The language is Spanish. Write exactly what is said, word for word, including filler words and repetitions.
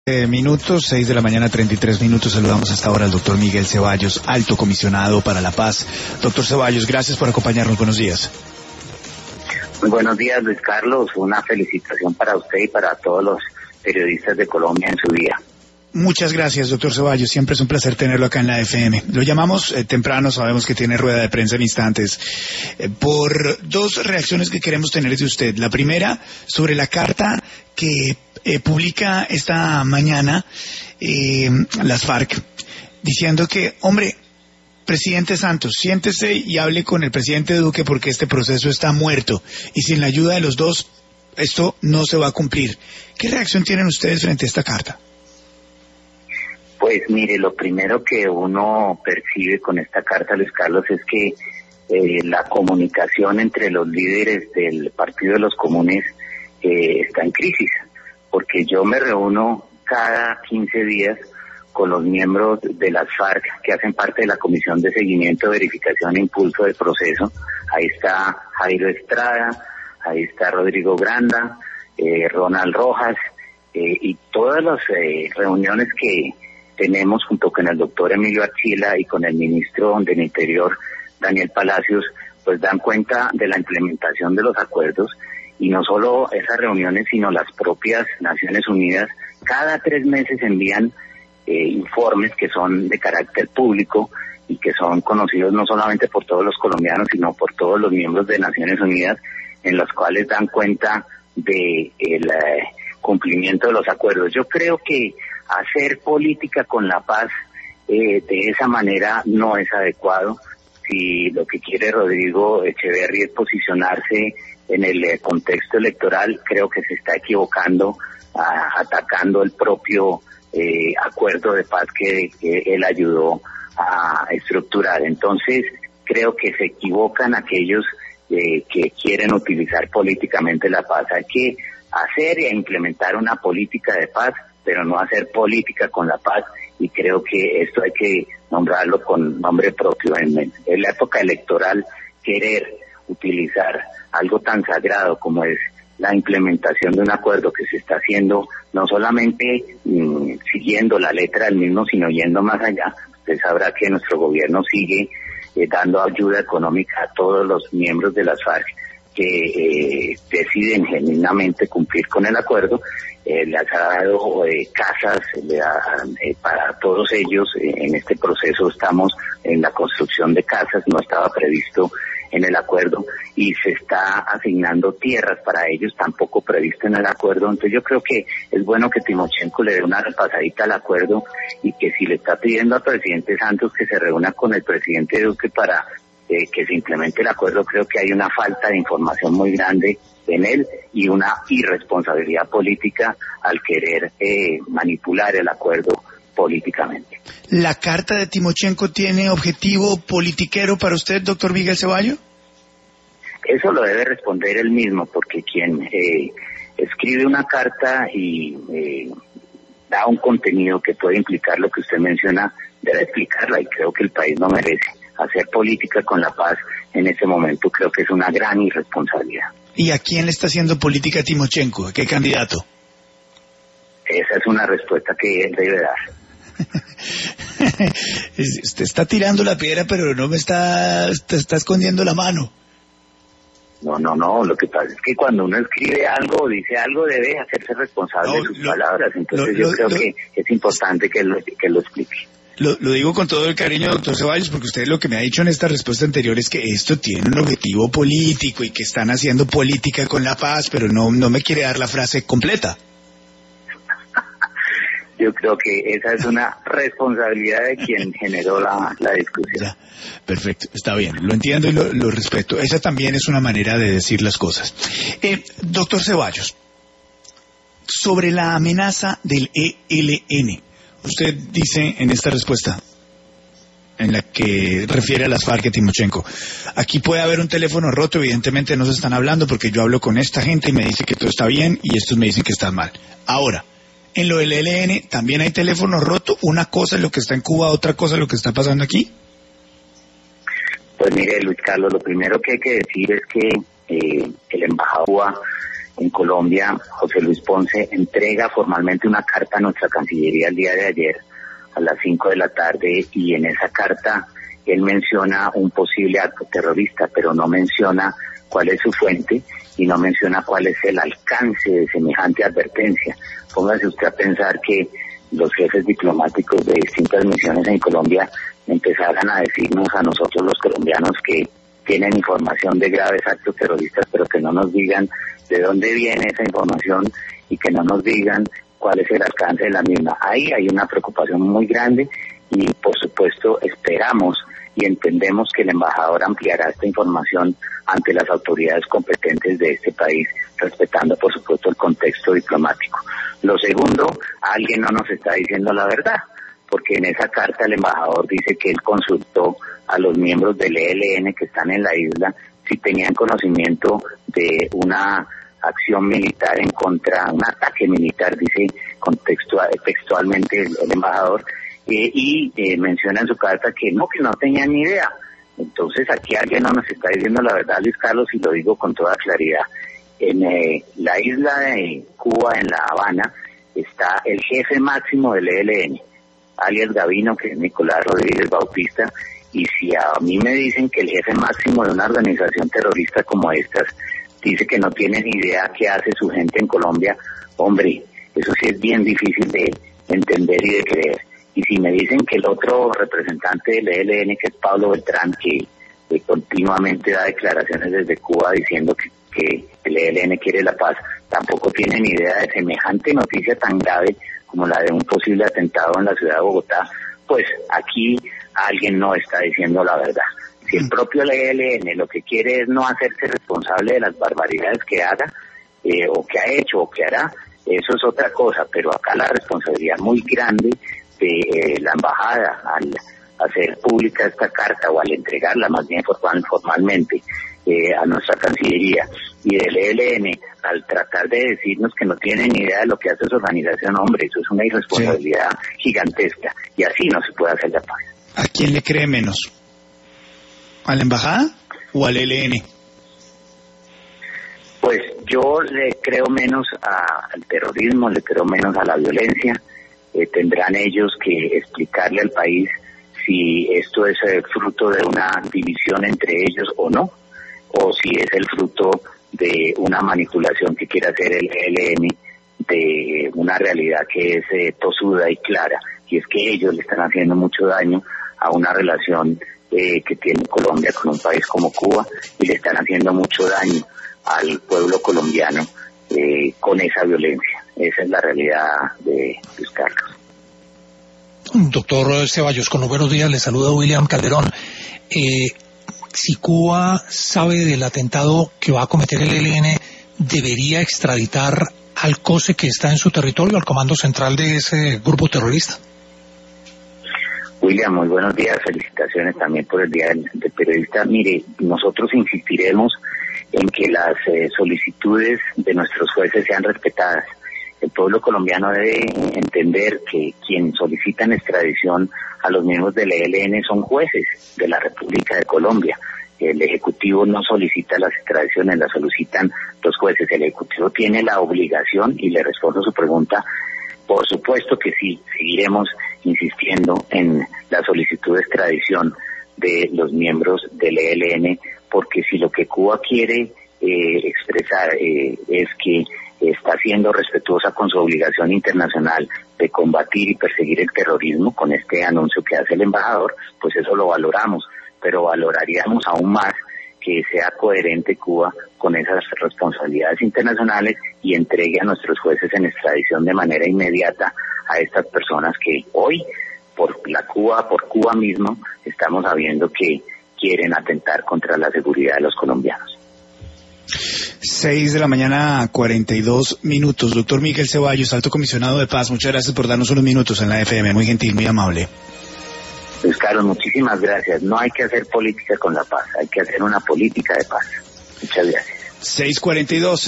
Eh, minutos, seis de la mañana, treinta y tres minutos. Saludamos hasta ahora al doctor Miguel Ceballos, alto comisionado para la paz. Doctor Ceballos, gracias por acompañarnos. Buenos días. Muy buenos días, Luis Carlos. Una felicitación para usted y para todos los periodistas de Colombia en su día. Muchas gracias, doctor Ceballos. Siempre es un placer tenerlo acá en la F M. Lo llamamos eh, temprano, sabemos que tiene rueda de prensa en instantes, eh, por dos reacciones que queremos tener de usted. La primera, sobre la carta que eh, publica esta mañana eh, las FARC, diciendo que, hombre, presidente Santos, siéntese y hable con el presidente Duque porque este proceso está muerto y sin la ayuda de los dos, esto no se va a cumplir. ¿Qué reacción tienen ustedes frente a esta carta? Pues mire, lo primero que uno percibe con esta carta, Luis Carlos, es que eh, la comunicación entre los líderes del Partido de los Comunes eh, está en crisis, porque yo me reúno cada quince días con los miembros de las FARC que hacen parte de la Comisión de Seguimiento, Verificación e Impulso del Proceso. Ahí está Jairo Estrada, ahí está Rodrigo Granda, eh, Ronald Rojas, eh, y todas las eh, reuniones que tenemos junto con el doctor Emilio Archila y con el ministro del Interior, Daniel Palacios, pues dan cuenta de la implementación de los acuerdos, y no solo esas reuniones, sino las propias Naciones Unidas cada tres meses envían eh, informes que son de carácter público y que son conocidos no solamente por todos los colombianos, sino por todos los miembros de Naciones Unidas, en los cuales dan cuenta de el eh, cumplimiento de los acuerdos. Yo creo que hacer política con la paz eh, de esa manera no es adecuado. Si lo que quiere Rodrigo Echeverri es posicionarse en el eh, contexto electoral, creo que se está equivocando, a, atacando el propio eh, acuerdo de paz que, que él ayudó a estructurar. Entonces, creo que se equivocan aquellos eh, que quieren utilizar políticamente la paz. Hay que hacer e implementar una política de paz, pero no hacer política con la paz, y creo que esto hay que nombrarlo con nombre propio. En, en la época electoral, querer utilizar algo tan sagrado como es la implementación de un acuerdo que se está haciendo, no solamente mmm, siguiendo la letra del mismo, sino yendo más allá. Usted sabrá que nuestro gobierno sigue eh, dando ayuda económica a todos los miembros de las FARC que eh, deciden genuinamente cumplir con el acuerdo. Eh, les ha dado eh, casas le da, eh, para todos ellos. Eh, en este proceso estamos en la construcción de casas, no estaba previsto en el acuerdo, y se está asignando tierras para ellos, tampoco previsto en el acuerdo. Entonces yo creo que es bueno que Timochenko le dé una repasadita al acuerdo, y que si le está pidiendo al presidente Santos que se reúna con el presidente Duque para eh, que se implemente el acuerdo, creo que hay una falta de información muy grande en él y una irresponsabilidad política al querer eh, manipular el acuerdo políticamente. ¿La carta de Timochenko tiene objetivo politiquero para usted, doctor Miguel Ceballos? Eso lo debe responder él mismo, porque quien eh, escribe una carta y eh, da un contenido que puede implicar lo que usted menciona, debe explicarla, y creo que el país no merece hacer política con la paz en este momento. Creo que es una gran irresponsabilidad. ¿Y a quién le está haciendo política Timochenko? ¿A qué candidato? Esa es una respuesta que él debe dar. Usted está tirando la piedra, pero no me está, está, está escondiendo la mano. No, no, no, lo que pasa es que cuando uno escribe algo o dice algo, debe hacerse responsable no, de sus lo, palabras. Entonces lo, yo lo, creo lo, que es importante que lo, que lo explique. Lo, lo digo con todo el cariño, doctor Ceballos, porque usted lo que me ha dicho en esta respuesta anterior es que esto tiene un objetivo político y que están haciendo política con la paz, pero no, no me quiere dar la frase completa. Yo creo que esa es una responsabilidad de quien generó la, la discusión. Ya, perfecto, está bien, lo entiendo y lo, lo respeto. Esa también es una manera de decir las cosas. Eh, doctor Ceballos, sobre la amenaza del E L N, usted dice en esta respuesta, en la que refiere a las FARC y Timochenko, aquí puede haber un teléfono roto, evidentemente no se están hablando porque yo hablo con esta gente y me dice que todo está bien y estos me dicen que están mal. Ahora, en lo del E L N también hay teléfono roto, una cosa es lo que está en Cuba, otra cosa es lo que está pasando aquí. Pues mire, Luis Carlos, lo primero que hay que decir es que eh, el embajador en Colombia, José Luis Ponce, entrega formalmente una carta a nuestra Cancillería el día de ayer a las cinco de la tarde, y en esa carta él menciona un posible acto terrorista, pero no menciona cuál es su fuente y no menciona cuál es el alcance de semejante advertencia. Póngase usted a pensar que los jefes diplomáticos de distintas misiones en Colombia empezaran a decirnos a nosotros los colombianos que tienen información de graves actos terroristas, pero que no nos digan de dónde viene esa información y que no nos digan cuál es el alcance de la misma. Ahí hay una preocupación muy grande y, por supuesto, esperamos y entendemos que el embajador ampliará esta información ante las autoridades competentes de este país, respetando, por supuesto, el contexto diplomático. Lo segundo, alguien no nos está diciendo la verdad, porque en esa carta el embajador dice que él consultó a los miembros del E L N que están en la isla si tenían conocimiento de una acción militar en contra, un ataque militar, dice contextual, textualmente el, el embajador, eh, y eh, menciona en su carta que no, que no tenían ni idea. Entonces aquí alguien no nos está diciendo la verdad, Luis Carlos, y lo digo con toda claridad. En eh, la isla de Cuba, en La Habana, está el jefe máximo del E L N, alias Gavino, que es Nicolás Rodríguez Bautista, y si a mí me dicen que el jefe máximo de una organización terrorista como estas dice que no tiene ni idea qué hace su gente en Colombia, hombre, eso sí es bien difícil de entender y de creer. Y si me dicen que el otro representante del E L N, que es Pablo Beltrán, que, que continuamente da declaraciones desde Cuba diciendo que, que el E L N quiere la paz, tampoco tiene ni idea de semejante noticia tan grave como la de un posible atentado en la ciudad de Bogotá, pues aquí alguien no está diciendo la verdad. Si el propio E L N lo que quiere es no hacerse responsable de las barbaridades que haga, eh, o que ha hecho o que hará, eso es otra cosa, pero acá la responsabilidad muy grande de eh, la embajada al hacer pública esta carta, o al entregarla más bien formal, formalmente eh, a nuestra Cancillería, y del E L N al tratar de decirnos que no tienen ni idea de lo que hace su organización, hombre, eso es una irresponsabilidad sí. gigantesca, y así no se puede hacer la paz. ¿A quién le cree menos? ¿A la embajada o al E L N? Pues yo le creo menos a, al terrorismo, le creo menos a la violencia. Eh, tendrán ellos que explicarle al país si esto es el fruto de una división entre ellos o no, o si es el fruto de una manipulación que quiere hacer el E L N de una realidad que es eh, tosuda y clara, y es que ellos le están haciendo mucho daño a una relación eh, que tiene Colombia con un país como Cuba, y le están haciendo mucho daño al pueblo colombiano eh, con esa violencia. Esa es la realidad de Luis Carlos. Doctor Ceballos, con los buenos días, le saluda William Calderón. Eh, si Cuba sabe del atentado que va a cometer el E L N, ¿debería extraditar al COSE que está en su territorio, al comando central de ese grupo terrorista? William, muy buenos días, felicitaciones también por el Día del, del Periodista. Mire, nosotros insistiremos en que las eh, solicitudes de nuestros jueces sean respetadas. El pueblo colombiano debe entender que quien solicitan extradición a los miembros del E L N son jueces de la República de Colombia. El Ejecutivo no solicita las extradiciones, las solicitan los jueces. El Ejecutivo tiene la obligación, y le respondo a su pregunta, por supuesto que sí, seguiremos insistiendo en la solicitud de extradición de los miembros del E L N, porque si lo que Cuba quiere eh, expresar eh, es que está siendo respetuosa con su obligación internacional de combatir y perseguir el terrorismo con este anuncio que hace el embajador, pues eso lo valoramos, pero valoraríamos aún más que sea coherente Cuba con esas responsabilidades internacionales y entregue a nuestros jueces en extradición de manera inmediata a estas personas que hoy, por la Cuba, por Cuba mismo, estamos sabiendo que quieren atentar contra la seguridad de los colombianos. Seis de la mañana, cuarenta y dos minutos. Doctor Miguel Ceballos, Alto Comisionado de Paz, muchas gracias por darnos unos minutos en la F M, muy gentil, muy amable. Luis Carlos, muchísimas gracias. No hay que hacer política con la paz, hay que hacer una política de paz. Muchas gracias. seis cuarenta y dos.